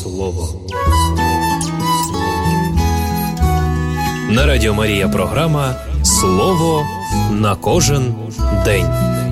Слово. На Радіо Марія програма «Слово на кожен день».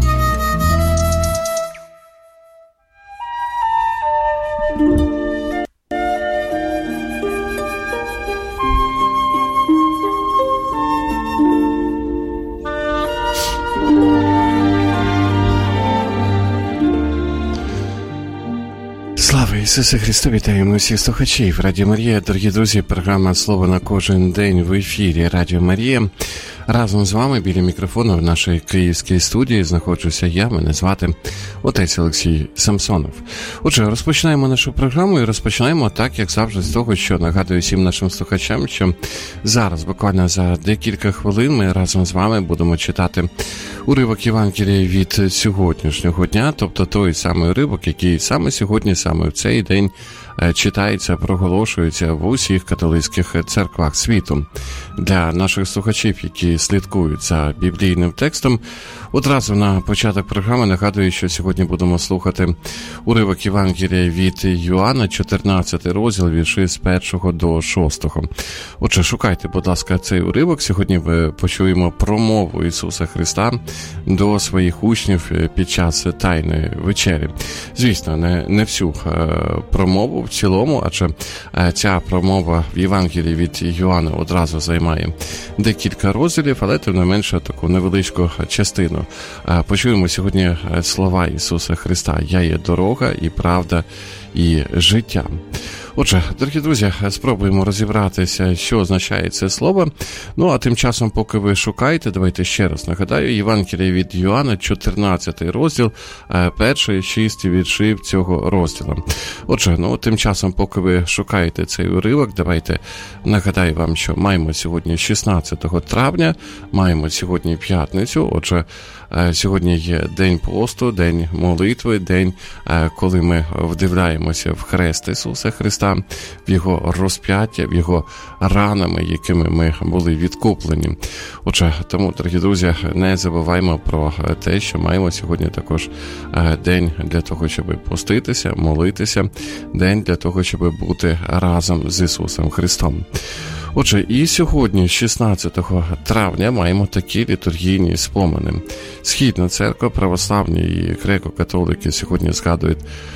Слава Ісусу Христу! Вітаємо усіх слухачів Радіо Марія. Дорогі друзі, програма «Слово на кожен день» в ефірі Радіо Марія. Разом з вами біля мікрофону в нашій київській студії знаходжуся я, мене звати отець Олексій Самсонов. Отже, розпочинаємо нашу програму і розпочинаємо так, як завжди, з того, що нагадую всім нашим слухачам, що зараз, буквально за декілька хвилин, ми разом з вами будемо читати уривок Євангелія від сьогоднішнього дня, тобто той самий уривок, який саме сьогодні, саме в цей день читається, проголошується в усіх католицьких церквах світу. Для наших слухачів, які слідкують за біблійним текстом, одразу на початок програми нагадую, що сьогодні будемо слухати уривок Євангелія від Йоанна, 14 розділ, вірші з 1 до 6. Отже, шукайте, будь ласка, цей уривок. Сьогодні ми почуємо промову Ісуса Христа до своїх учнів під час Тайної вечері. Звісно, не всю промову в цілому, адже ця промова в Євангелії від Йоанна одразу займає декілька розділів, але тим не менше таку невеличку частину. Почуємо сьогодні слова Ісуса Христа: «Я є дорога і правда і життя». Отже, дорогі друзі, спробуємо розібратися, що означає це слово. Ну, а тим часом, поки ви шукаєте, давайте ще раз нагадаю, Євангелія від Йоанна, 14 розділ, перші 6 віршів цього розділу. Отже, тим часом, поки ви шукаєте цей уривок, давайте нагадаю вам, що маємо сьогодні 16 травня, маємо сьогодні п'ятницю. Отже, сьогодні є день посту, день молитви, день, коли ми вдивляємося в хрест Ісуса Христа, в Його розп'яття, в Його ранами, якими ми були відкуплені. Отже, тому, дорогі друзі, не забуваємо про те, що маємо сьогодні також день для того, щоб поститися, молитися, день для того, щоб бути разом з Ісусом Христом. Отже, і сьогодні, 16 травня, маємо такі літургійні спомини. Східна церква, православні і греко-католики сьогодні згадують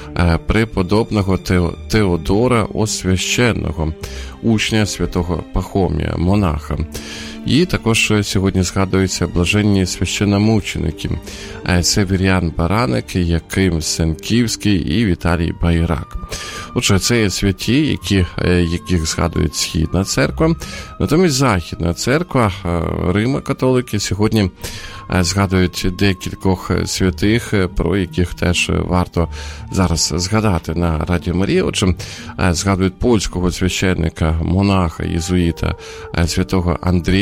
преподобного Теодора Освященного, учня святого Пахомія, монаха. І також сьогодні згадуються блаженні священномученики Северян Бараник, Яким Сенківський і Віталій Байрак. Отже, це є святі, яких згадує Східна церква. Натомість Західна церква, Римо-католики, сьогодні згадують декількох святих, про яких теж варто зараз згадати на Радіо Марія. Отже, згадують польського священника, монаха, єзуїта, святого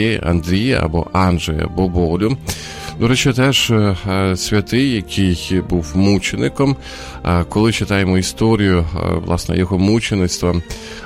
Андрія або Анджея Боболю. До речі, теж святий, який був мучеником. Коли читаємо історію, власне, його мучеництва,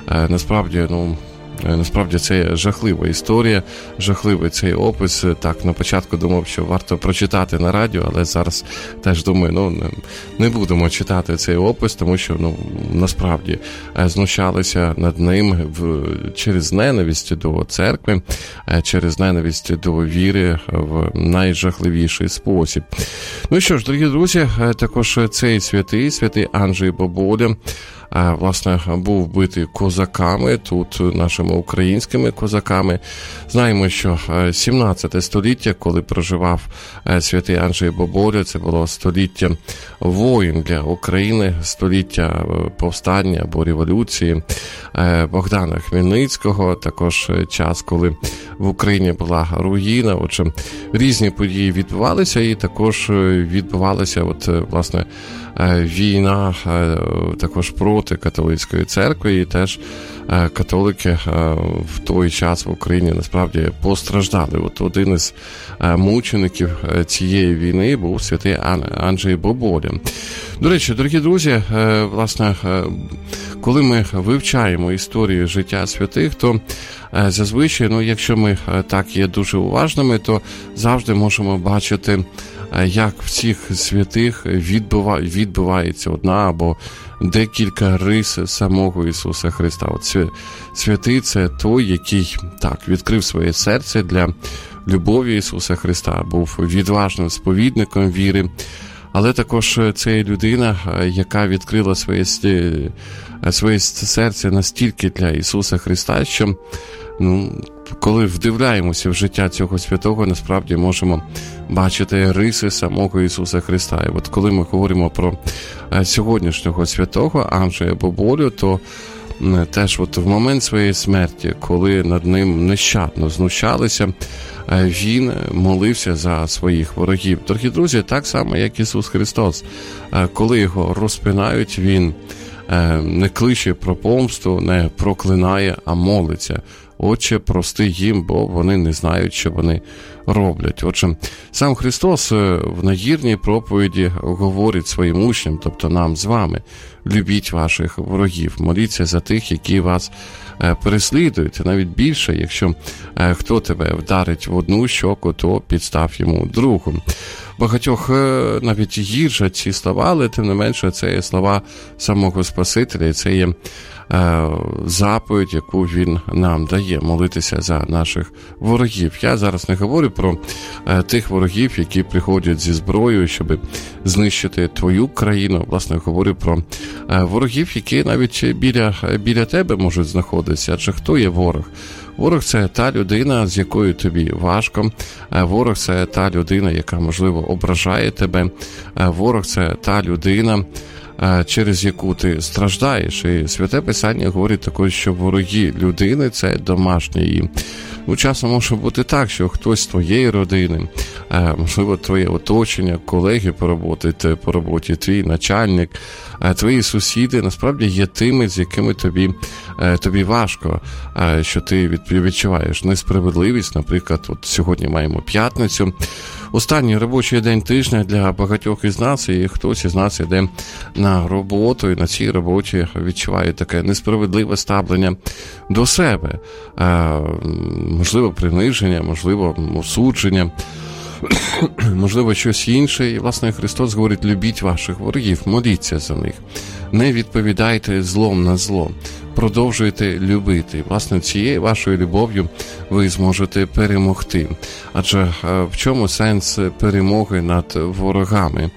насправді це жахлива історія, жахливий цей опис. Так, на початку думав, що варто прочитати на радіо, але зараз теж думаю, не будемо читати цей опис, тому що, насправді, знущалися над ним через ненависть до церкви, через ненависть до віри в найжахливіший спосіб. Ну і що ж, дорогі друзі, також цей святий Анджей Боболя, власне, був вбитий козаками, тут нашими українськими козаками. Знаємо, що 17 століття, коли проживав святий Анджей Боболя, це було століття воїн для України, століття повстання або революції Богдана Хмельницького, також час, коли в Україні була руїна. Отже, різні події відбувалися, і також відбувалася, власне, війна також проти католицької церкви, і теж католики в той час в Україні насправді постраждали. Один із мучеників цієї війни був святий Анджей Боболя. До речі, дорогі друзі, власне, коли ми вивчаємо історію життя святих, то зазвичай, якщо ми так є дуже уважними, то завжди можемо бачити, як всіх святих відбувається одна або декілька рис самого Ісуса Христа. От святий – це той, який так відкрив своє серце для любові Ісуса Христа, був відважним сповідником віри, але також це людина, яка відкрила своє серце настільки для Ісуса Христа, що коли вдивляємося в життя цього святого, насправді можемо бачити риси самого Ісуса Христа. І от коли ми говоримо про сьогоднішнього святого Анджея Боболю, то теж от в момент своєї смерті, коли над ним нещадно знущалися, він молився за своїх ворогів. Дорогі друзі, так само, як Ісус Христос. Коли його розпинають, він не кличе про помсту, не проклинає, а молиться. Отче, прости їм, бо вони не знають, що вони роблять. Отже, сам Христос в нагірній проповіді говорить своїм учням, тобто нам з вами: любіть ваших ворогів, моліться за тих, які вас переслідують. Навіть більше, якщо хто тебе вдарить в одну щоку, то підстав йому другу. Багатьох навіть гіршать ці слова, але тим не менше це є слова самого Спасителя, і це є заповідь, яку він нам дає: молитися за наших ворогів. Я зараз не говорю про тих ворогів, які приходять зі зброєю, щоб знищити твою країну. Власне, говорю про ворогів, які навіть біля тебе можуть знаходитися. Адже хто є ворог? Ворог – це та людина, з якою тобі важко. Ворог – це та людина, яка, можливо, ображає тебе. Ворог – це та людина, через яку ти страждаєш. І Святе Писання говорить також, що вороги людини – це домашні. І часом може бути так, що хтось з твоєї родини, можливо, твоє оточення, колеги по роботі, твій начальник, твої сусіди, насправді є тими, з якими тобі важко, що ти відчуваєш несправедливість. Наприклад, от сьогодні маємо п'ятницю, останній робочий день тижня для багатьох із нас, і хтось із нас йде на роботу, і на цій роботі відчуває таке несправедливе ставлення до себе. Можливо, приниження, можливо, осудження, можливо, щось інше. І, власне, Христос говорить: любіть ваших ворогів, моліться за них, не відповідайте злом на зло, продовжуйте любити. Власне, цією вашою любов'ю ви зможете перемогти. Адже в чому сенс перемоги над ворогами?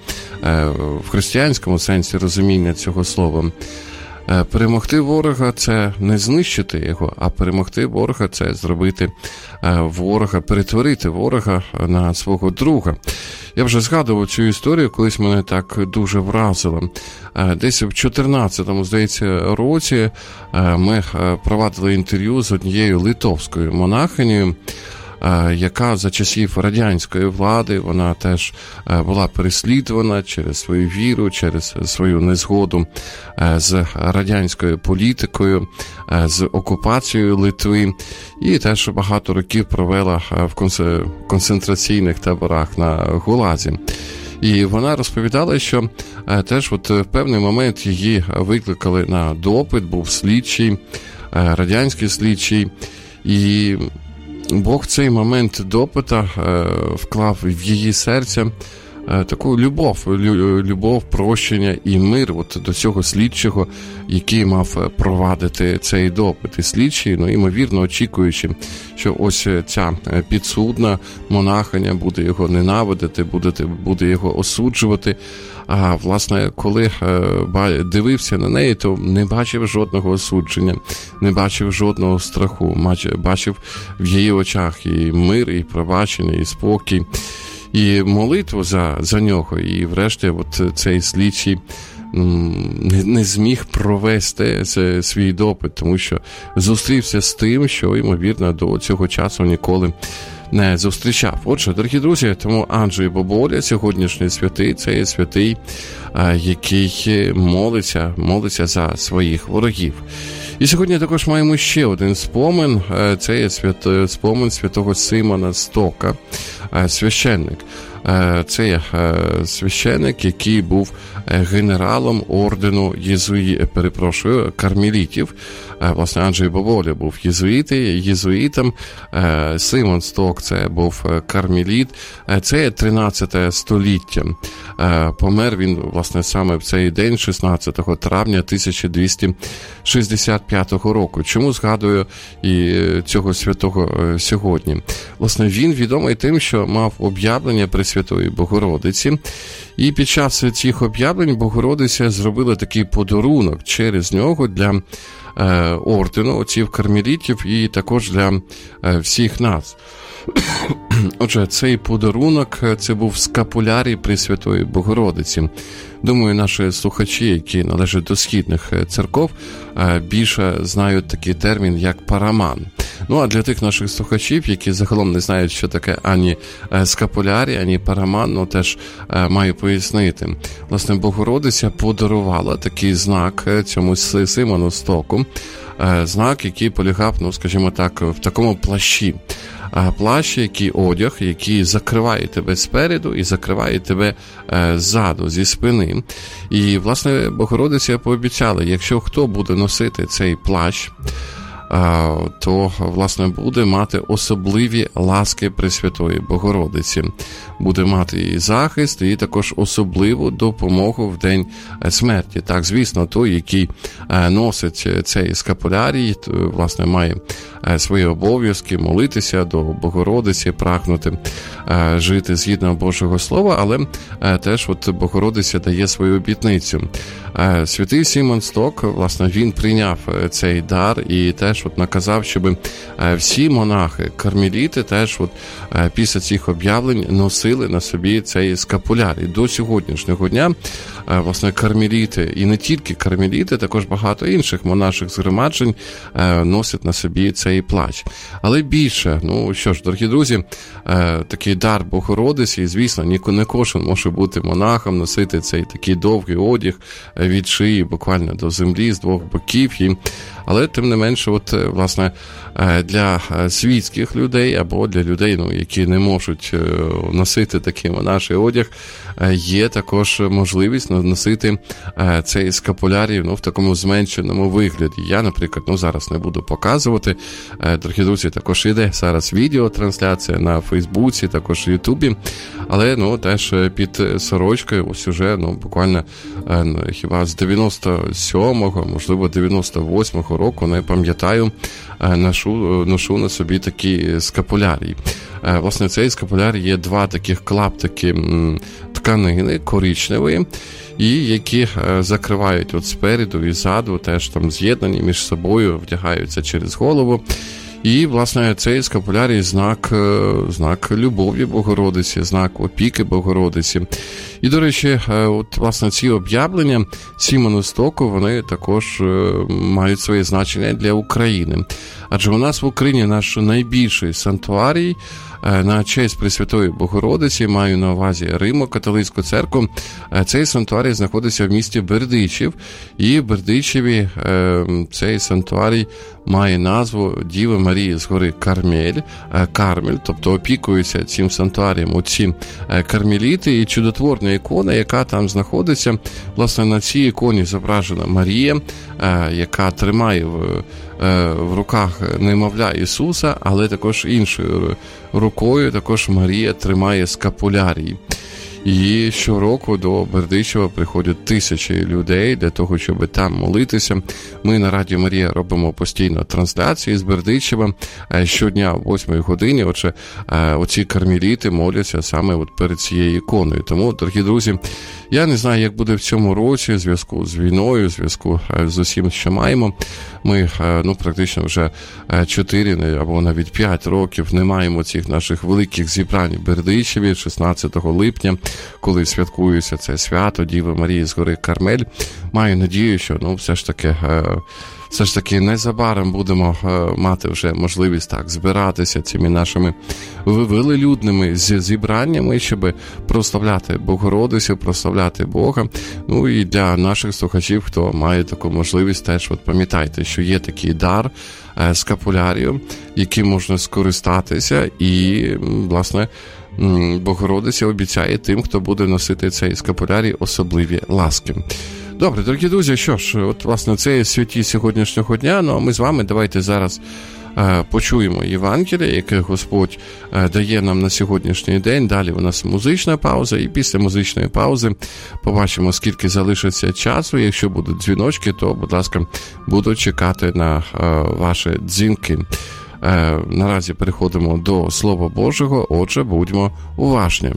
В християнському сенсі розуміння цього слова. Перемогти ворога – це не знищити його, а перемогти ворога – це зробити ворога, перетворити ворога на свого друга. Я вже згадував цю історію, колись мене так дуже вразило. Десь в 14-му, здається, році ми провадили інтерв'ю з однією литовською монахинею, яка за часів радянської влади, вона теж була переслідувана через свою віру, через свою незгоду з радянською політикою, з окупацією Литви, і теж багато років провела в концентраційних таборах на Гулазі. І вона розповідала, що теж от в певний момент її викликали на допит, був слідчий, радянський слідчий, і Бог цей момент допита вклав в її серце таку любов, прощення і мир от до цього слідчого, який мав провадити цей допит. І слідчий, ймовірно, очікуючи, що ось ця підсудна монахиня буде його ненавидити, буде його осуджувати. А, власне, коли дивився на неї, то не бачив жодного осудження, не бачив жодного страху, бачив в її очах і мир, і пробачення, і спокій, і молитву за нього. І врешті от цей слідчий не зміг провести свій допит, тому що зустрівся з тим, що, ймовірно, до цього часу ніколи не зустрічав. Отже, дорогі друзі, тому Анджей Боболя, сьогоднішній святий, це є святий, який молиться за своїх ворогів. І сьогодні також маємо ще один спомин, це є спомин святого Симона Стока, священник. Це священик, який був генералом ордену кармелітів. Власне, Анджей Боволя був єзуїтом, Симон Сток – це був кармеліт. Це 13 століття. Помер він, власне, саме в цей день, 16 травня 1265 року. Чому згадую і цього святого сьогодні? Власне, він відомий тим, що мав об'явлення Пресвятої Богородиці. І під час цих об'явлень Богородиця зробила такий подарунок через нього для ордену отців кармелітів і також для всіх нас. Отже, цей подарунок – це був скапулярій Пресвятої Богородиці. Думаю, наші слухачі, які належать до східних церков, більше знають такий термін, як параман. Ну, а для тих наших слухачів, які загалом не знають, що таке ані скапулярій, ані параман, теж маю пояснити. Власне, Богородиця подарувала такий знак цьому Симону Стоку, знак, який полягав, скажімо так, в такому плащі. Плащ, який одяг, який закриває тебе спереду і закриває тебе ззаду, зі спини. І, власне, Богородиця пообіцяла, якщо хто буде носити цей плащ, то, власне, буде мати особливі ласки Пресвятої Богородиці. Буде мати і захист, і також особливу допомогу в день смерті. Так, звісно, той, який носить цей скапулярій, власне, має свої обов'язки, молитися до Богородиці, прагнути жити згідно Божого Слова, але теж Богородиця дає свою обітницю. Святий Симон Сток, власне, він прийняв цей дар і теж наказав, щоб всі монахи, кармеліти теж після цих об'явлень носили на собі цей скапулярій. До сьогоднішнього дня, власне, кармеліти, і не тільки кармеліти, також багато інших монаших згромаджень носять на собі цей плащ. Але більше, що ж, дорогі друзі, такий дар Богородиці, і, звісно, не кожен може бути монахом, носити цей такий довгий одяг від шиї буквально до землі з двох боків. Але, тим не менше, власне, для світських людей або для людей, які не можуть носити такий монаший одяг, є також можливість носити цей скапулярій в такому зменшеному вигляді. Я, наприклад, зараз не буду показувати. Дорогі друзі, також йде зараз відеотрансляція на Фейсбуці, також в Ютубі, але теж під сорочкою ось уже буквально хіба з 97-го, можливо 98-го року, не пам'ятаю, ношу на собі такий скапулярій. Власне, цей скапулярій є два таких клаптики тканини коричневої, і які закривають спереду і ззаду, теж там з'єднані між собою, вдягаються через голову. І, власне, цей скапулярій знак любові Богородиці, знак опіки Богородиці. І, до речі, власне, ці об'явлення Симону Стоку, вони також мають своє значення для України. Адже у нас в Україні наш найбільший санктуарій на честь Пресвятої Богородиці, маю на увазі Римо-католицьку церкву. Цей санктуарій знаходиться в місті Бердичів, і в Бердичеві цей санктуарій має назву Діви Марії з гори Кармель, тобто опікуються цим санктуарієм оці кармеліти, і чудотворна ікона, яка там знаходиться, власне, на цій іконі зображена Марія, яка тримає в руках немовля Ісуса, але також іншою рукою також Марія тримає скапулярій. І щороку до Бердичева приходять тисячі людей для того, щоб там молитися. Ми на Радіо Марія робимо постійно трансляції з Бердичева щодня о 8 годині. Отже, оці кармеліти моляться саме перед цією іконою. Тому, дорогі друзі, я не знаю, як буде в цьому році в зв'язку з війною, в зв'язку з усім, що маємо. Ми, практично вже 4 або навіть 5 років не маємо цих наших великих зібрань в Бердичеві 16 липня, коли святкується це свято Діви Марії з гори Кармель. Маю надію, що все ж таки незабаром будемо мати вже можливість так збиратися цими нашими велелюдними зібраннями, щоб прославляти Богородицю, прославляти Бога. І для наших слухачів, хто має таку можливість, теж пам'ятайте, що є такий дар скапулярію, яким можна скористатися і, власне, Богородиця обіцяє тим, хто буде носити цей скапулярій, особливі ласки. Добре, дорогі друзі, що ж, от, власне, це святі сьогоднішнього дня, ну а ми з вами давайте зараз почуємо Євангеліє, яке Господь дає нам на сьогоднішній день. Далі у нас музична пауза, і після музичної паузи побачимо, скільки залишиться часу. Якщо будуть дзвіночки, то, будь ласка, буду чекати на ваші дзвінки. Наразі переходимо до Слова Божого, отже, будьмо уважні.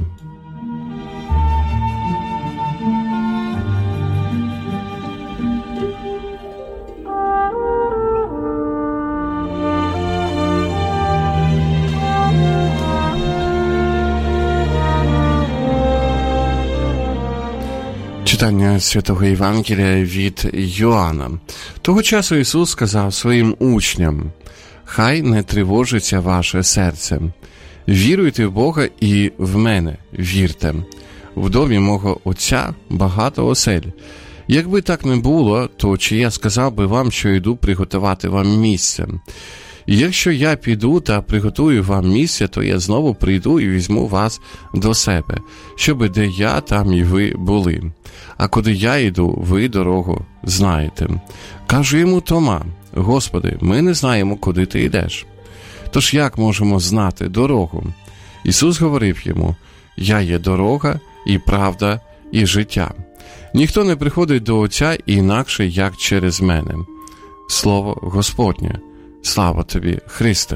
Читання Святого Євангелія від Йоанна. Того часу Ісус сказав своїм учням: «Хай не тривожиться ваше серце. Віруйте в Бога і в мене вірте. В домі мого Отця багато осель. Якби так не було, то чи я сказав би вам, що йду приготувати вам місце? І якщо я піду та приготую вам місце, то я знову прийду і візьму вас до себе, щоби де я, там і ви були. А куди я йду, ви дорогу знаєте». Каже йому Тома: «Господи, ми не знаємо, куди ти йдеш. Тож як можемо знати дорогу?» Ісус говорив йому: «Я є дорога, і правда, і життя. Ніхто не приходить до Отця інакше, як через мене». Слово Господнє. Слава тобі, Христе!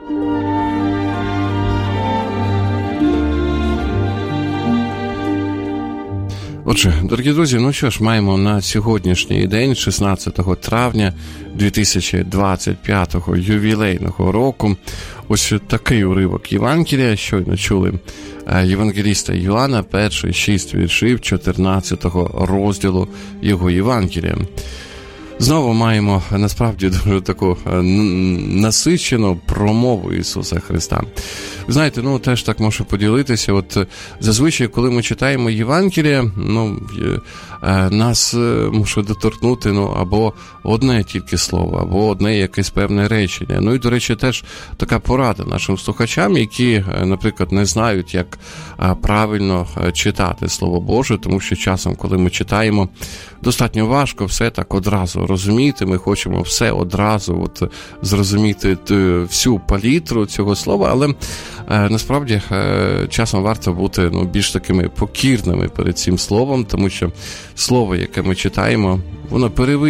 Отже, дорогі друзі, ну що ж, маємо на сьогоднішній день, 16 травня 2025 ювілейного року, ось такий уривок Євангелія, щойно чули євангеліста Йоанна, перші 6 віршів 14 розділу його Євангелія. Знову маємо, насправді, дуже таку насичену промову Ісуса Христа. Ви знаєте, ну, теж так можу поділитися. От зазвичай, коли ми читаємо Євангеліє, нас може доторкнути, або одне тільки слово, або одне якесь певне речення. Ну і, до речі, теж така порада нашим слухачам, які, наприклад, не знають, як правильно читати Слово Боже, тому що часом, коли ми читаємо, достатньо важко все так одразу розуміти. Ми хочемо все одразу зрозуміти всю палітру цього слова, але насправді часом варто бути більш такими покірними перед цим словом, тому що слово, яке ми читаємо, воно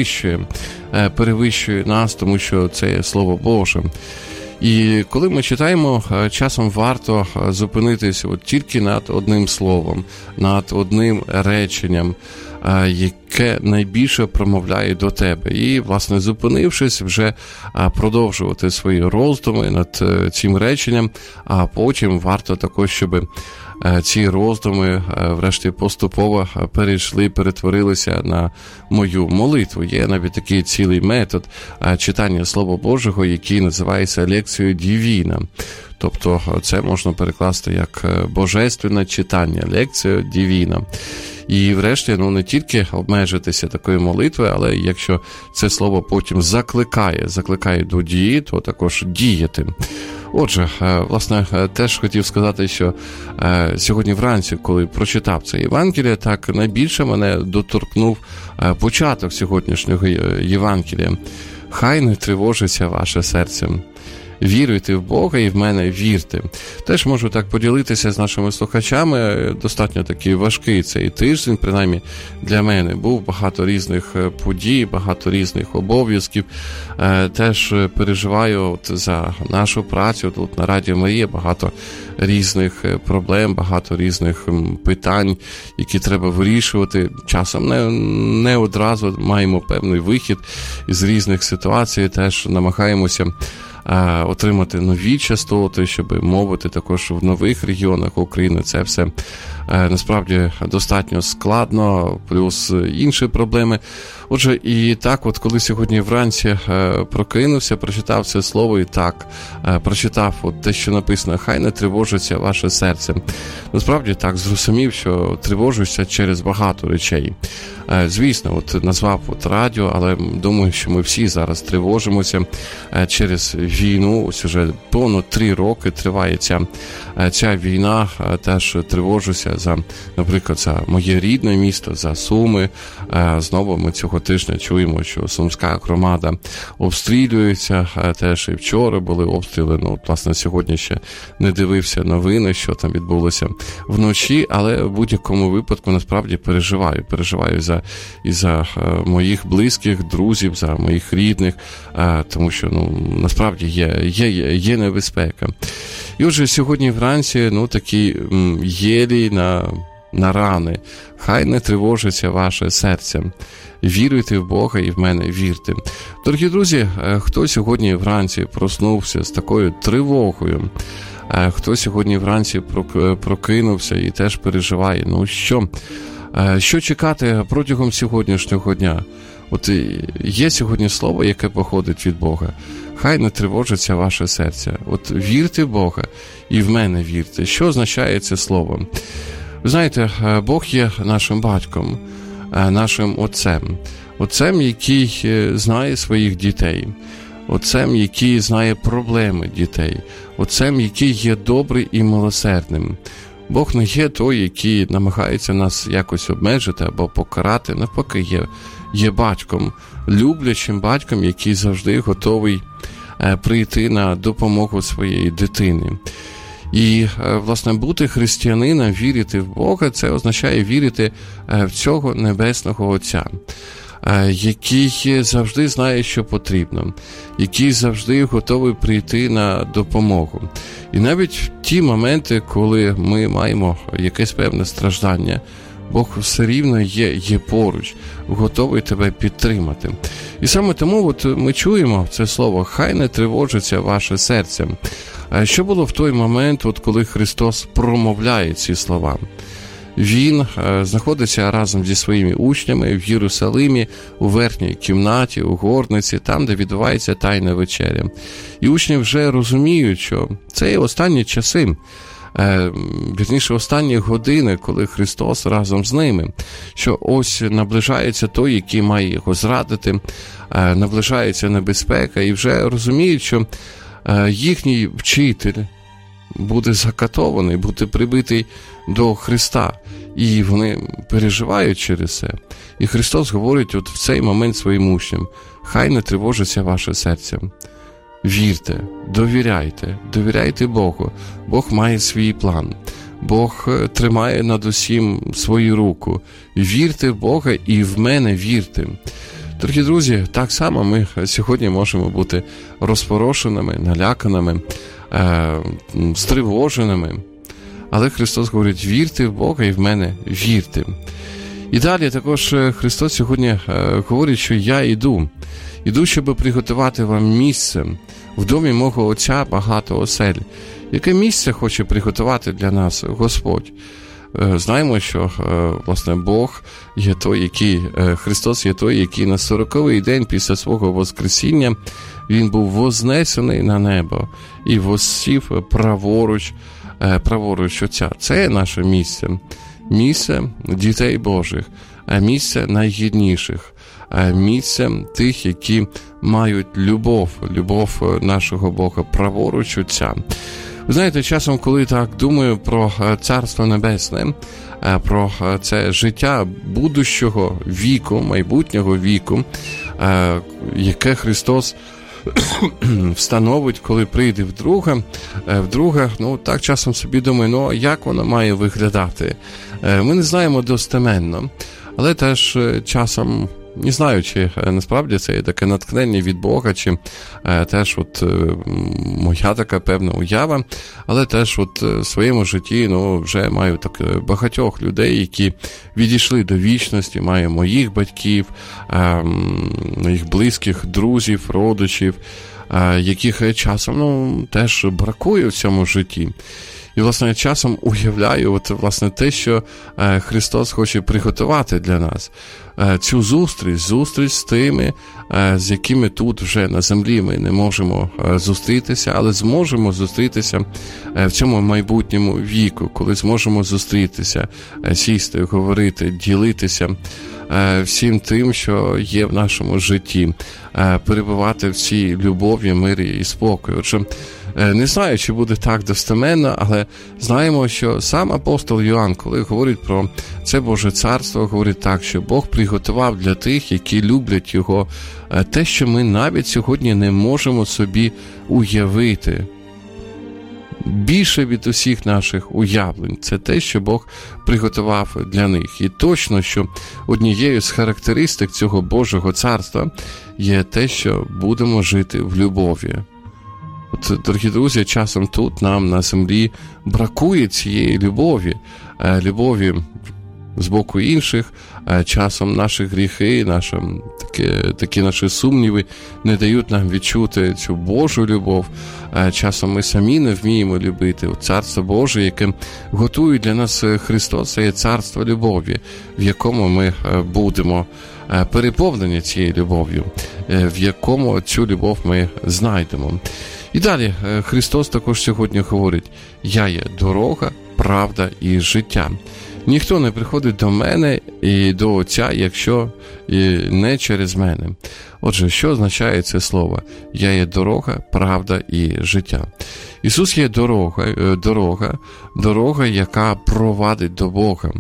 перевищує нас, тому що це є Слово Боже. І коли ми читаємо, часом варто зупинитися тільки над одним словом, над одним реченням, яке найбільше промовляє до тебе. І, власне, зупинившись, вже продовжувати свої роздуми над цим реченням, а потім варто також, щоб ці роздуми, врешті, поступово перетворилися на мою молитву. Є навіть такий цілий метод читання Слова Божого, який називається лекцією дивіна. Тобто це можна перекласти як божественне читання, лекція дивіна. І врешті, не тільки обмежитися такою молитвою, але якщо це слово потім закликає до дії, то також діяти. Отже, власне, теж хотів сказати, що сьогодні вранці, коли прочитав це Євангеліє, так найбільше мене доторкнув початок сьогоднішнього Євангелія. «Хай не тривожиться ваше серце. Віруйте в Бога і в мене вірте». Теж можу так поділитися з нашими слухачами. Достатньо такий важкий цей тиждень, принаймні для мене. Був багато різних подій, багато різних обов'язків. Теж переживаю за нашу працю тут на Радіо Марія, багато різних проблем, багато різних питань, які треба вирішувати. Часом не одразу маємо певний вихід із різних ситуацій, теж намагаємося отримати нові частоти, щоб мовити також в нових регіонах України. Це все насправді достатньо складно, плюс інші проблеми. Отже, і так, коли сьогодні вранці прокинувся, прочитав це слово і так прочитав те, що написано: «Хай не тривожиться ваше серце». Насправді так, зрозумів, що тривожуся через багато речей. Звісно, от назвав радіо, але думаю, що ми всі зараз тривожимося через війну. Ось уже понад 3 роки триває ця війна. Теж тривожуся наприклад, за моє рідне місто, за Суми. Знову ми цього тижня чуємо, що Сумська громада обстрілюється. Теж і вчора були обстріли. Власне, сьогодні ще не дивився новини, що там відбулося вночі, але в будь-якому випадку насправді переживаю за моїх близьких, друзів, за моїх рідних, тому що насправді є небезпека. І отже, сьогодні вранці такі єлі на рани. Хай не тривожиться ваше серце. Віруйте в Бога і в мене вірте. Дорогі друзі, хто сьогодні вранці проснувся з такою тривогою, хто сьогодні вранці прокинувся і теж переживає, що чекати протягом сьогоднішнього дня? От є сьогодні слово, яке походить від Бога. Хай не тривожиться ваше серце. От вірте в Бога і в мене вірте. Що означає це слово? Ви знаєте, Бог є нашим батьком, нашим отцем, який знає своїх дітей, отцем, який знає проблеми дітей, отцем, який є добрий і милосердним. Бог не є той, який намагається нас якось обмежити або покарати, навпаки, є батьком, люблячим батьком, який завжди готовий прийти на допомогу своєї дитини. І, власне, бути християнином, вірити в Бога, це означає вірити в цього Небесного Отця, який завжди знає, що потрібно, який завжди готовий прийти на допомогу. І навіть в ті моменти, коли ми маємо якесь певне страждання, Бог все рівно є поруч, готовий тебе підтримати. І саме тому ми чуємо це слово «Хай не тривожиться ваше серце». Що було в той момент, коли Христос промовляє ці слова? Він знаходиться разом зі своїми учнями в Єрусалимі, у верхній кімнаті, у горниці, там, де відбувається Тайна вечеря. І учні вже розуміють, що це є останні часи, вірніше, останні години, коли Христос разом з ними, що ось наближається той, який має його зрадити, наближається небезпека, і вже розуміють, що їхній вчитель буде закатований, буде прибитий до Христа. І вони переживають через це. І Христос говорить в цей момент своїм учням: хай не тривожиться ваше серце. Вірте, довіряйте Богу. Бог має свій план. Бог тримає над усім свою руку. Вірте в Бога і в мене вірте. Дорогі друзі, так само ми сьогодні можемо бути розпорошеними, наляканими, стривоженими. Але Христос говорить: вірте в Бога і в мене вірте. І далі також Христос сьогодні говорить, що я іду, щоб приготувати вам місце. В домі мого Отця багато осель. Яке місце хоче приготувати для нас Господь? Знаємо, що, власне, Бог є той, Христос є той, який на 40-й день після свого Воскресіння, Він був вознесений на небо і воссів праворуч Отця. Це є наше місце. Місце дітей Божих, місце найгідніших, місце тих, які мають любов нашого Бога, праворуч Отця. Ви знаєте, часом, коли так думаю про Царство Небесне, про це життя будущого віку, майбутнього віку, яке Христос встановить, коли прийде вдруге, так часом собі думаю, як воно має виглядати. Ми не знаємо достеменно, але теж часом не знаю, чи насправді це є таке натхнення від Бога, чи теж моя така певна уява, але теж в своєму житті вже маю так багатьох людей, які відійшли до вічності, маю моїх батьків, моїх близьких друзів, родичів, яких часом теж бракує в цьому житті. І, власне, часом уявляю власне, те, що Христос хоче приготувати для нас. Цю зустріч з тими, з якими тут вже на землі ми не можемо зустрітися, але зможемо зустрітися в цьому майбутньому віку, коли зможемо зустрітися, сісти, говорити, ділитися всім тим, що є в нашому житті, перебувати в цій любові, мирі і спокою. Отже, не знаю, чи буде так достеменно, але знаємо, що сам апостол Йоанн, коли говорить про це Боже Царство, говорить так, що Бог приготував для тих, які люблять Його, те, що ми навіть сьогодні не можемо собі уявити. Більше від усіх наших уявлень. Це те, що Бог приготував для них. І точно, що однією з характеристик цього Божого Царства є те, що будемо жити в любові. От, дорогі друзі, часом тут нам на землі бракує цієї любові. Любові з боку інших, часом наші гріхи, такі наші сумніви не дають нам відчути цю Божу любов. Часом ми самі не вміємо любити. Царство Боже, яке готує для нас Христос, це є царство любові, в якому ми будемо переповнені цією любов'ю, в якому цю любов ми знайдемо. І далі Христос також сьогодні говорить: «Я є дорога, правда і життя. Ніхто не приходить до мене і до Отця, якщо не через мене». Отже, що означає це слово? «Я є дорога, правда і життя». Ісус є дорога, яка провадить до Бога.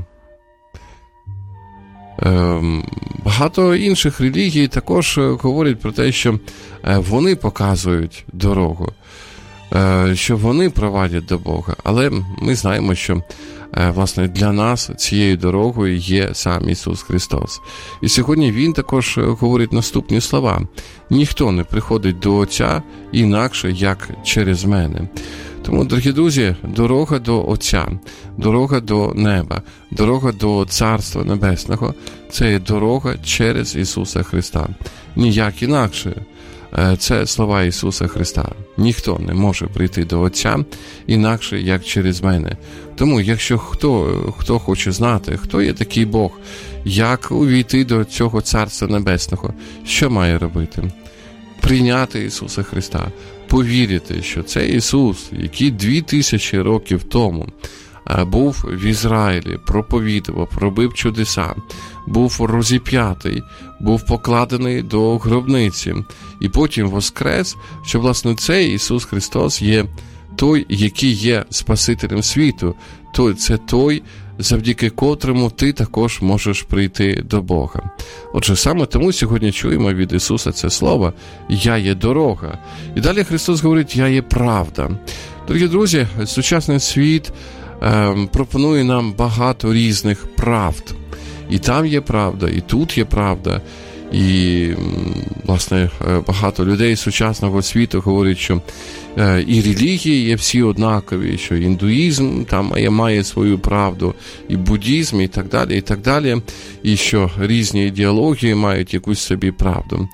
Багато інших релігій також говорять про те, що вони показують дорогу, що вони провадять до Бога. Але ми знаємо, що власне для нас цією дорогою є сам Ісус Христос. І сьогодні Він також говорить наступні слова: «Ніхто не приходить до Отця інакше, як через мене». Тому, дорогі друзі, дорога до Отця, дорога до неба, дорога до Царства Небесного – це є дорога через Ісуса Христа. Ніяк інакше. Це слова Ісуса Христа. Ніхто не може прийти до Отця інакше, як через мене. Тому, якщо хто хоче знати, хто є такий Бог, як увійти до цього Царства Небесного, що має робити? Прийняти Ісуса Христа, повірити, що це Ісус, який 2000 років тому був в Ізраїлі, проповідував, робив чудеса, був розіп'ятий, був покладений до гробниці і потім воскрес, що, власне, цей Ісус Христос є той, який є Спасителем світу, це той, завдяки котрому ти також можеш прийти до Бога. Отже, саме тому сьогодні чуємо від Ісуса це слово «Я є дорога». І далі Христос говорить «Я є правда». Дорогі друзі, сучасний світ пропонує нам багато різних правд. І там є правда, і тут є правда. І, власне, багато людей сучасного світу говорять, що і релігії є всі однакові, що індуїзм там має свою правду, і буддізм, і так далі, і що різні ідеології мають якусь собі правду.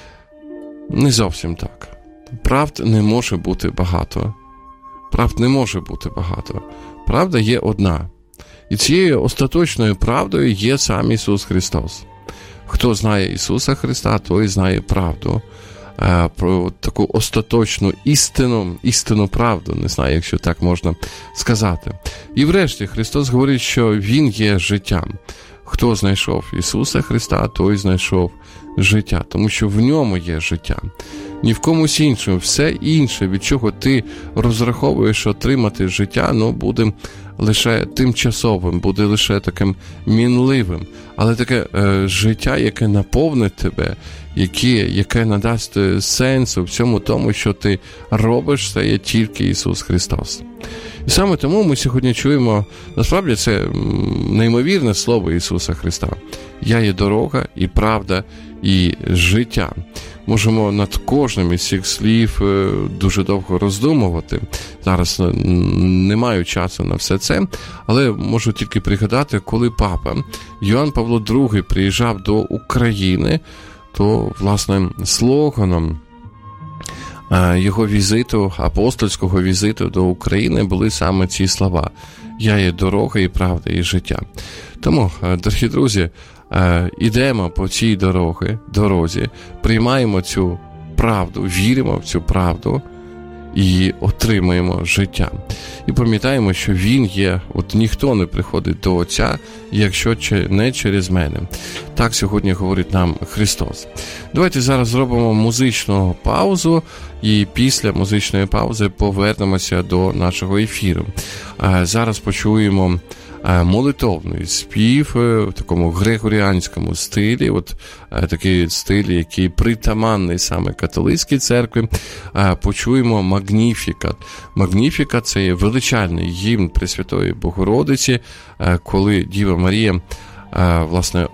Не зовсім так. Правд не може бути багато. Правд не може бути багато. Правда є одна. І цією остаточною правдою є сам Ісус Христос. Хто знає Ісуса Христа, той знає правду. Про таку остаточну істинну правду, не знаю, якщо так можна сказати. І врешті Христос говорить, що Він є життям. Хто знайшов Ісуса Христа, той знайшов життя, тому що в ньому є життя. Ні в комусь іншому. Все інше, від чого ти розраховуєш отримати життя, буде лише тимчасовим, буде лише таким мінливим. Але таке життя, яке наповнить тебе, яке надасть сенсу всьому тому, що ти робиш, це є тільки Ісус Христос. І саме тому ми сьогодні чуємо, насправді це неймовірне слово Ісуса Христа. «Я є дорога, і правда, і життя». Можемо над кожним із цих слів дуже довго роздумувати. Зараз не маю часу на все це, але можу тільки пригадати, коли папа Йоанн Павло II приїжджав до України, то, власне, слоганом його візиту, апостольського візиту до України були саме ці слова: «Я є дорога і правда і життя». Тому, дорогі друзі, ідемо по цій дорозі, приймаємо цю правду, віримо в цю правду і отримаємо життя. І пам'ятаємо, що Він є, от ніхто не приходить до Отця, якщо не через мене. Так сьогодні говорить нам Христос. Давайте зараз зробимо музичну паузу, і після музичної паузи повернемося до нашого ефіру. Зараз почуємо молитовний спів в такому григоріанському стилі, такий стиль, який притаманний саме католицькій церкві. Почуємо Магніфікат. Магніфікат – це є величальний гімн Пресвятої Богородиці, коли Діва Марія власне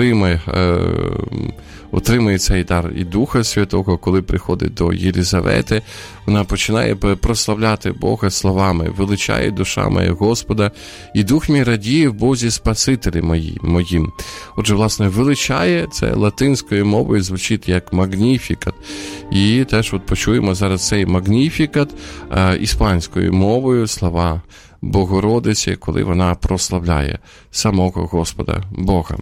отримує цей дар і Духа Святого, коли приходить до Єлизавети. Вона починає прославляти Бога словами: «Величає душа моя Господа, і дух мій радіє в Бозі Спасителі моїм». Отже, власне, величає, це латинською мовою звучить як Магніфікат. І теж почуємо зараз цей Магніфікат іспанською мовою, слова Богородиці, коли вона прославляє самого Господа Бога.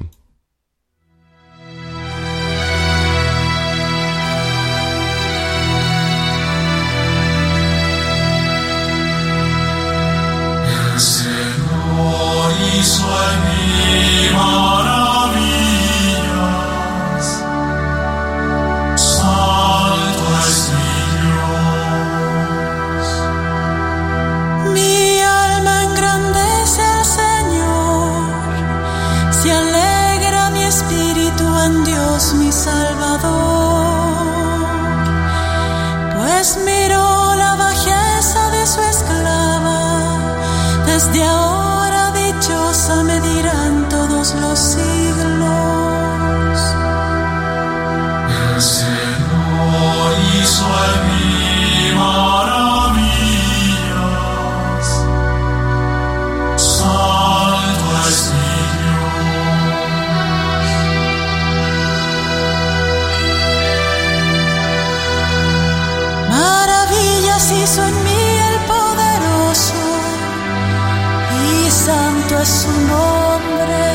Mi Salvador, pues miró la bajeza de su esclava. Desde ahora dichosa me dirán todos los siglos. El Señor hizo en mí maravillas. Santo es mi hizo en mí el poderoso, y santo es su nombre.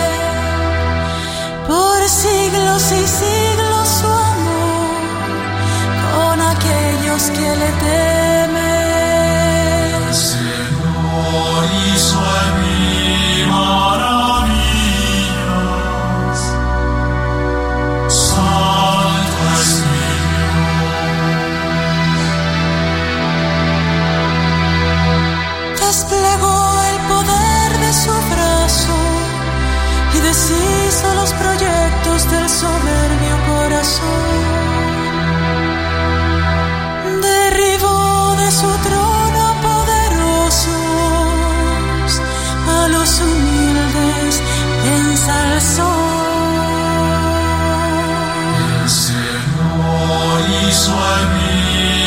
Por siglos y siglos su amor con aquellos que le temen. El Señor hizo en mí maravillas. Santo es mi desplegó el poder de su brazo y deshizo los proyectos del soberbio corazón. Derribó de su trono poderosos, a los humildes ensalzó. El Señor hizo en mí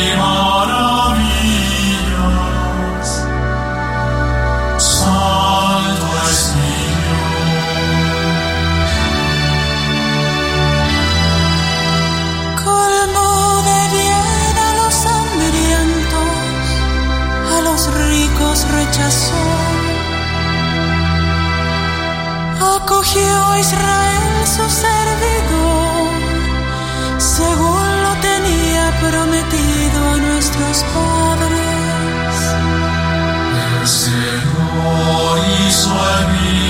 maravillas. Santo es mi Dios. Colmó de bien a los hambrientos, a los ricos rechazó. Acogió a Israel su servidor, según lo tenía prometido a nuestros padres. El Señor hizo en mí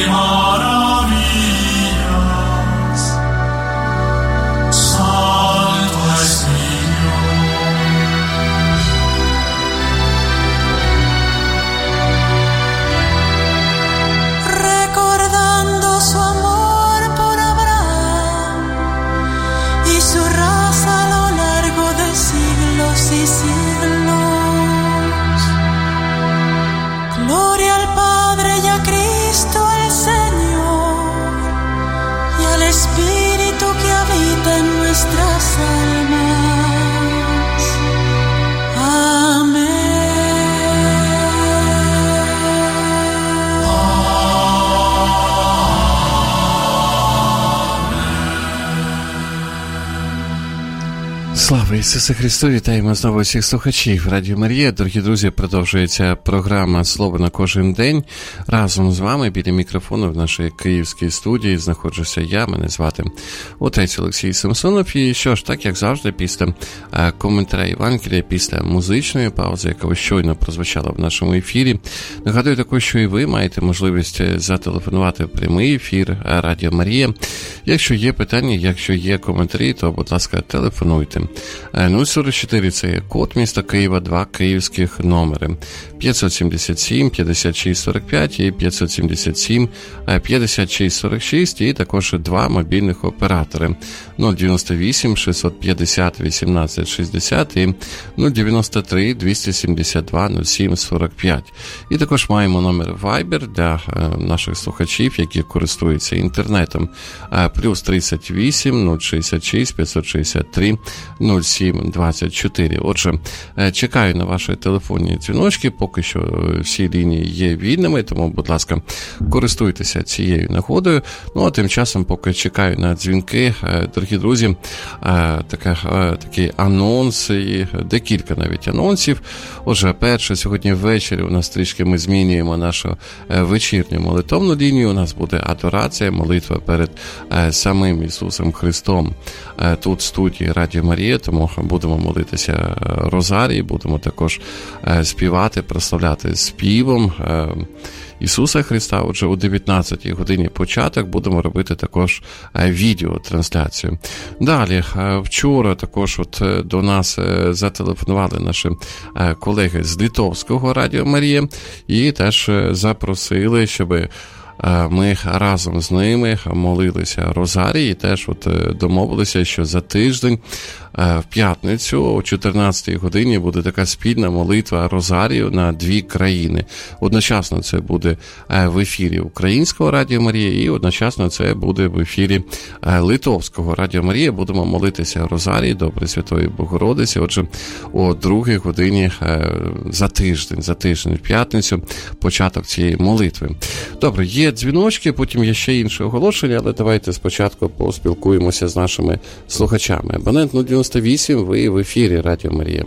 maravillas. Santo es mi Dios. Recordando su amor Ісусе Христу, вітаємо знову всіх слухачів Радіо Марія. Дорогі друзі, продовжується програма «Слово на кожен день». Разом з вами біля мікрофону в нашій київській студії знаходжуся я, мене звати отець Олексій Самсонов. І що ж, так як завжди, після коментаря Євангелія, після музичної паузи, яка щойно прозвучала в нашому ефірі, нагадую також, що і ви маєте можливість зателефонувати в прямий ефір Радіо Марія. Якщо є питання, якщо є коментарі, то, будь ласка, телефонуйте. 044 – це є код міста Києва, 2 київських номери. 577 56 45 і 577 56 46, і також 2 мобільних оператори. 098 650 18 60 і 093 272 07 45. І також маємо номер Viber для наших слухачів, які користуються інтернетом. Плюс 38 066 563 07 24. Отже, чекаю на ваші телефонні дзвіночки, поки що всі лінії є вільними, тому, будь ласка, користуйтеся цією нагодою. Ну, а тим часом, поки чекаю на дзвінки, дорогі друзі, такий анонс, і декілька навіть анонсів. Отже, перше, сьогодні ввечері у нас трішки ми змінюємо нашу вечірню молитовну лінію. У нас буде адорація, молитва перед самим Ісусом Христом тут в студії Радіо Марія, тому будемо молитися розарій, будемо також співати, прославляти співом Ісуса Христа. Отже, о 19-й годині початок будемо робити також відеотрансляцію. Далі, вчора також до нас зателефонували наші колеги з Литовського Радіо Марія і теж запросили, щоб ми разом з ними молилися розарій і теж домовилися, що за тиждень в п'ятницю о 14-й годині буде така спільна молитва розарію на 2 країни. Одночасно це буде в ефірі Українського Радіо Марія і одночасно це буде в ефірі Литовського Радіо Марія. Будемо молитися розарій до Пресвятої Богородиці. Отже, о 2-й годині за тиждень в п'ятницю початок цієї молитви. Добре, є дзвіночки, потім є ще інше оголошення, але давайте спочатку поспілкуємося з нашими слухачами. Абонент 098, ви в ефірі Радіо Марія.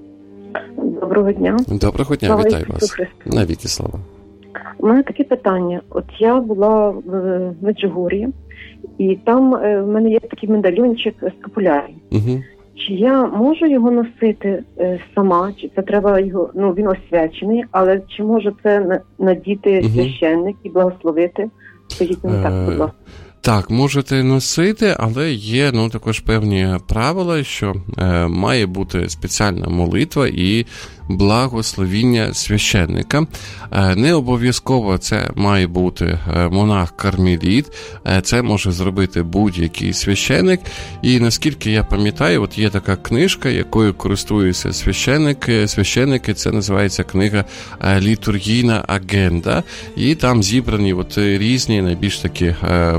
Доброго дня. Доброго дня, слава вітаю Ісусу вас. Христу. Навіки слава. У мене таке питання. От я була в Меджугор'ї, і там в мене є такий медальйончик скапулярій. Угу. Чи я можу його носити сама, чи це треба його, він освячений, але чи може це надіти священник і благословити? Скажіть мені так, будь ласка. Так, можете носити, але є також певні правила, що має бути спеціальна молитва і благословіння священника. Не обов'язково це має бути монах-кармеліт, це може зробити будь-який священник. І наскільки я пам'ятаю, є така книжка, якою користуються священники, це називається книга «Літургійна агенда», і там зібрані різні, найбільш такі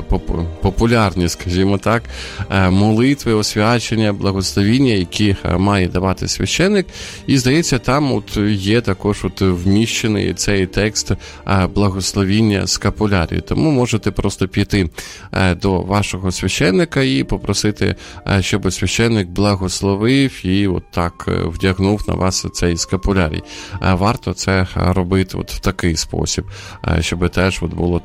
популярні, скажімо так, молитви, освячення, благословіння, які має давати священник. І, здається, там є також вміщений цей текст благословіння скапулярію. Тому можете просто піти до вашого священника і попросити, щоб священник благословив і так вдягнув на вас цей скапулярій. Варто це робити в такий спосіб, щоб теж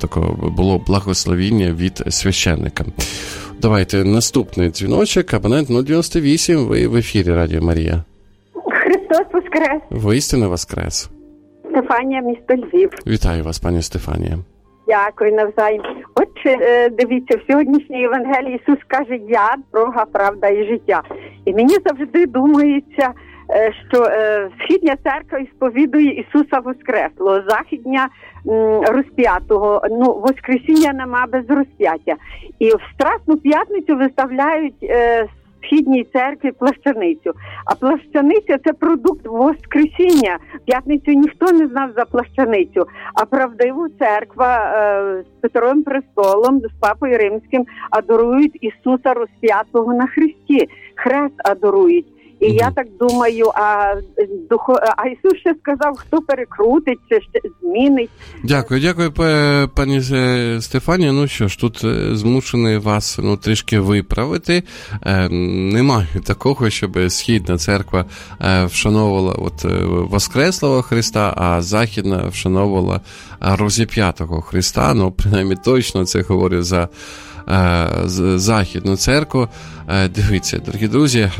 було благословіння від священника. Давайте наступний дзвіночок. Абонент 098, ви в ефірі Радіо Марія. Христос воскрес! Воістину воскрес! Стефанія, місто Львів. Вітаю вас, пані Стефанія. Дякую, навзаєм. Отже, дивіться, в сьогоднішній Євангелії Ісус каже: «Я – дорога, правда і життя». І мені завжди думається, що Східня церква сповідує Ісуса Воскреслого, Західня розп'ятого. Воскресіння нема без розп'яття. І в Страсну п'ятницю виставляють Східній церкві плащаницю. А плащаниця – це продукт Воскресіння. П'ятницю ніхто не знав за плащаницю. А правдиву церква з Петровим престолом, з Папою Римським адорують Ісуса розп'ятого на хресті. Хрест адорують. І я так думаю, а Ісус ще сказав, хто перекрутить, це ще змінить. Дякую, пані Стефанія. Ну що ж, тут змушений вас трішки виправити. Немає такого, щоб Східна церква вшановувала Воскреслого Христа, а Західна вшановувала розіп'ятого Христа. Ну, принаймні, точно це говорю за Західну церкву. Дивіться, дорогі друзі,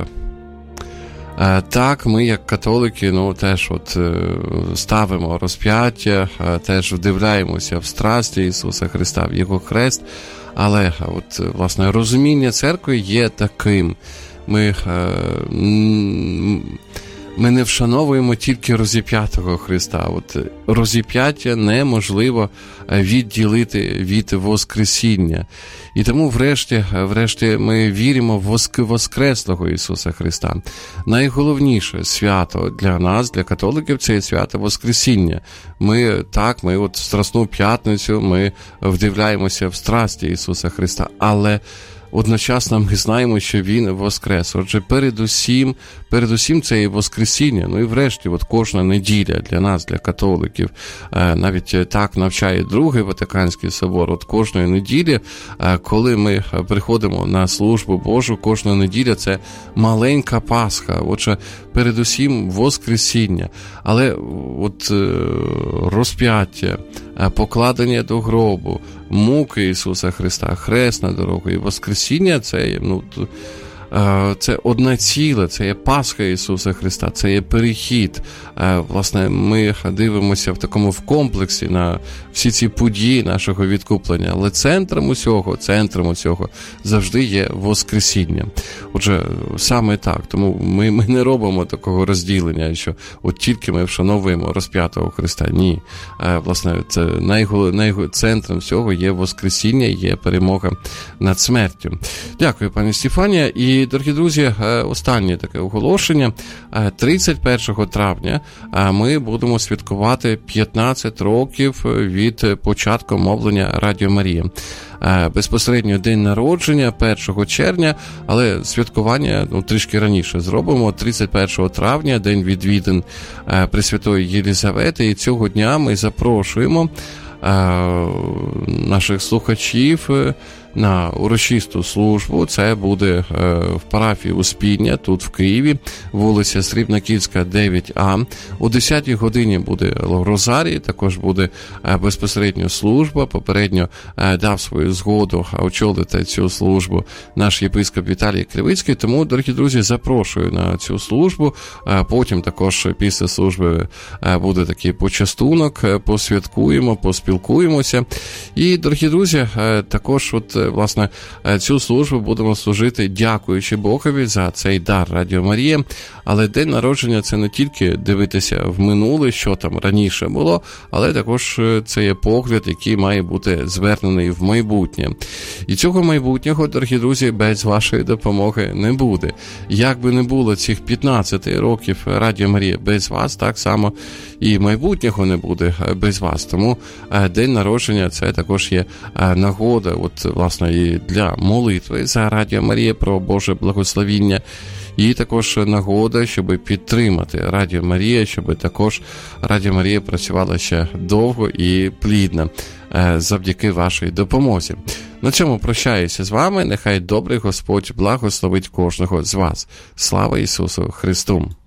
так, ми, як католики, теж ставимо розп'яття, теж вдивляємося в страсті Ісуса Христа, в Його хрест, але, власне, розуміння церкви є таким. Ми не вшановуємо тільки розіп'ятого Христа. Розіп'яття неможливо відділити від Воскресіння. І тому врешті ми віримо в Воскреслого Ісуса Христа. Найголовніше свято для нас, для католиків, це свято Воскресіння. Ми в Страсну П'ятницю, ми вдивляємося в страсті Ісуса Христа, але одночасно ми знаємо, що Він воскрес. Отже, передусім це і Воскресіння. Ну і врешті, кожна неділя для нас, для католиків, навіть так навчає Другий Ватиканський собор, кожної неділі, коли ми приходимо на службу Божу, кожна неділя – це маленька Пасха. Отже, передусім Воскресіння. Але розп'яття, покладення до гробу, муки Ісуса Христа, хрест на дорогу і Воскресіння – це одне ціле, це є Пасха Ісуса Христа, це є перехід. Власне, ми дивимося в комплексі на всі ці події нашого відкуплення, але центром усього завжди є Воскресіння. Отже, саме так, тому ми не робимо такого розділення, що тільки ми вшановуємо розп'ятого Христа. Ні. Власне, це центром всього є Воскресіння, є перемога над смертю. Дякую, пані Стефанія. І, дорогі друзі, останнє таке оголошення. 31 травня ми будемо святкувати 15 років від початку мовлення Радіо Марія. Безпосередньо день народження 1 червня, але святкування трішки раніше зробимо. 31 травня, день відвідин Пресвятої Єлізавети, і цього дня ми запрошуємо наших слухачів на урочисту службу. Це буде в парафії Успіння, тут в Києві, вулиця Срібнокільська, 9А. О 10-й годині буде розарій, також буде безпосередньо служба. Попередньо дав свою згоду очолити цю службу наш єпископ Віталій Кривицький. Тому, дорогі друзі, запрошую на цю службу. Потім також після служби буде такий почастунок, посвяткуємо, поспілкуємося. І, дорогі друзі, також власне, цю службу будемо служити, дякуючи Богові за цей дар Радіо Марія. Але день народження – це не тільки дивитися в минуле, що там раніше було, але також це є погляд, який має бути звернений в майбутнє. І цього майбутнього, дорогі друзі, без вашої допомоги не буде. Як би не було цих 15 років Радіо Марія без вас, так само і майбутнього не буде без вас. Тому день народження – це також є нагода, власне, і для молитви за Радіо Марія про Боже благословіння, і також нагода, щоб підтримати Радіо Марія, щоб також Радіо Марія працювала ще довго і плідно завдяки вашій допомозі. На цьому прощаюся з вами. Нехай добрий Господь благословить кожного з вас. Слава Ісусу Христу!